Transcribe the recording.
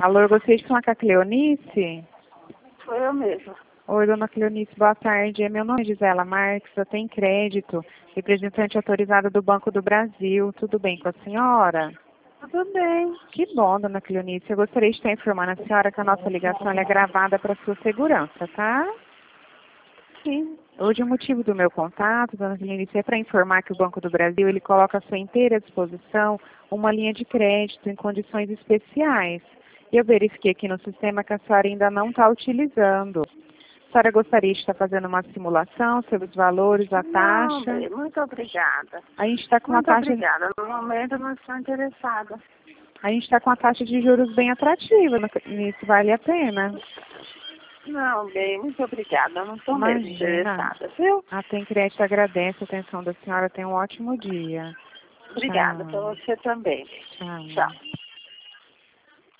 Alô, eu gostaria de falar com a Cleonice. Sou eu mesma. Oi, dona Cleonice, boa tarde. Meu nome é Gisela Marques, eu tenho crédito, representante autorizada do Banco do Brasil. Tudo bem com a senhora? Tudo bem. Que bom, dona Cleonice. Eu gostaria de estar informando a senhora que a nossa ligação ela é gravada para sua segurança, tá? Sim. Hoje o motivo do meu contato, dona Cleonice, é para informar que o Banco do Brasil ele coloca à sua inteira disposição uma linha de crédito em condições especiais. E eu verifiquei aqui no sistema que a senhora ainda não está utilizando. A senhora gostaria de estar fazendo uma simulação sobre os valores, a taxa? Não, bem, muito obrigada. A gente está com uma Muito taxa. obrigada. No momento eu não estou interessada. A gente está com uma taxa de juros bem atrativa, nisso vale a pena. Não, bem, muito obrigada. Eu não estou mesmo Imagina. interessada, viu? A Tem Crédito agradece a atenção da senhora. Tenha um ótimo dia. Obrigada Tchau. para você também. Tchau. Tchau.